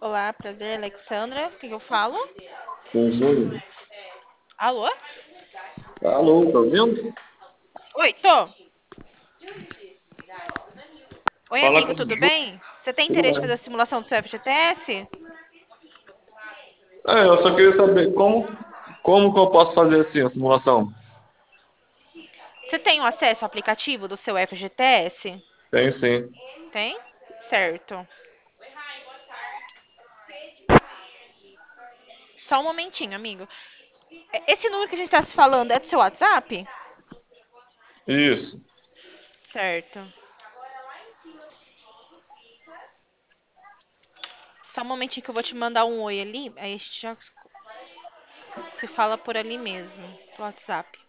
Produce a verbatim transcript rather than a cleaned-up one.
Olá, prazer, Alexandra. O que que eu falo? Com Júnior. Alô? Alô, tá ouvindo? Oi, tô. Oi, Fala amigo, com o tudo Júnior. bem? Você tem Tudo interesse em fazer a bem. simulação do seu F G T S? É, eu só queria saber como, como que eu posso fazer assim a simulação? Você tem o acesso ao aplicativo do seu F G T S? Tem sim. Tem? Certo. Só um momentinho, amigo. É, esse número que a gente tá se falando é do seu WhatsApp? Isso. Certo. Só um momentinho que eu vou te mandar um oi ali, aí a gente já se fala por ali mesmo, do WhatsApp.